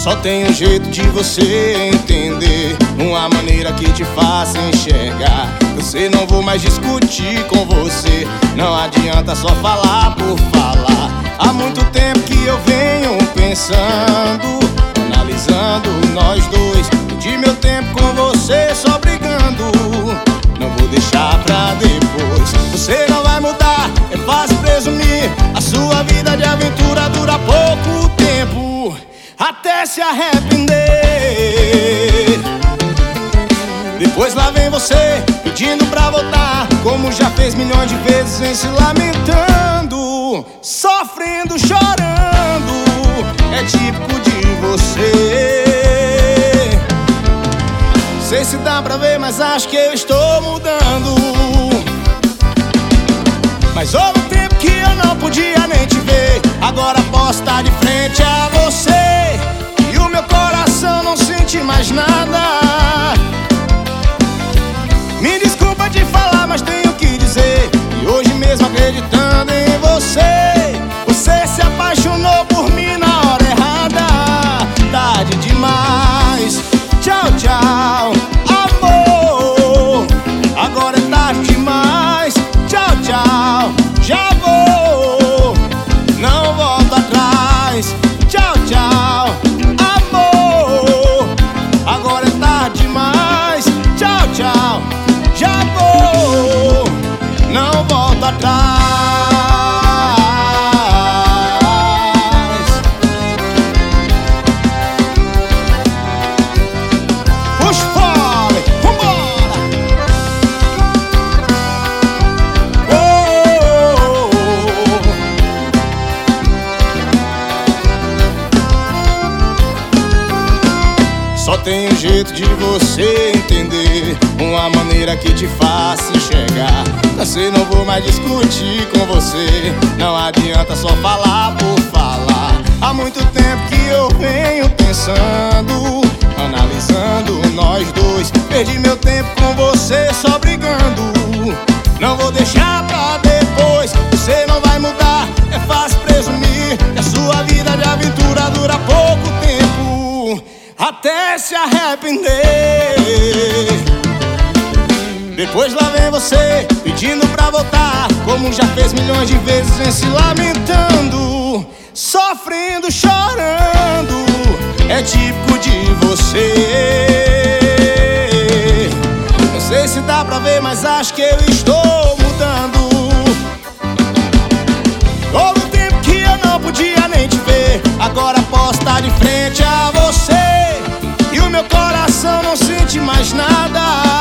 Só tem um jeito de você entender, uma maneira que te faça enxergar. Você não vou mais discutir com você, não adianta só falar por falar. Há muito tempo que eu venho pensando, analisando nós dois. Perdi meu tempo com você só brigando, não vou deixar pra depois. Você não vai mudar, é fácil presumir. A sua vida de aventura dura pouco tempo, até se arrepender. Depois lá vem você pedindo pra voltar, como já fez milhões de vezes, vem se lamentando, sofrendo, chorando. É típico de você. Sei se dá pra ver, mas acho que eu estou mudando. Mas houve um tempo que eu não podia nem te ver, agora posso estar de frente a você e o meu coração não sente mais nada. Me desculpa de falar, mas tenho que dizer, e hoje mesmo acreditando em você, você se apaixonou por mim na hora errada. Tarde demais, tchau, tchau, amor. Agora é tarde demais, tchau, tchau, já vou, não volto atrás. Tchau, tchau, amor. Agora é tarde demais, tchau, tchau, já vou, não volto atrás. Puxa fome, vambora. Só tem um jeito de você entender, uma maneira que te faça enxergar. Você não vou mais discutir com você, não adianta só falar por falar. Há muito tempo que eu venho pensando, analisando nós dois. Perdi meu tempo com você só brigando, não vou deixar pra depois. Você não vai mudar, é fácil presumir que a sua vida de aventura dura pouco tempo, até se arrepender. Depois lá vem você pedindo pra voltar, como já fez milhões de vezes, vem se lamentando, sofrendo, chorando. É típico de você. Não sei se dá pra ver, mas acho que eu estou mudando. Houve um tempo que eu não podia nem te ver, agora posso estar de frente a você e o meu coração não sente mais nada.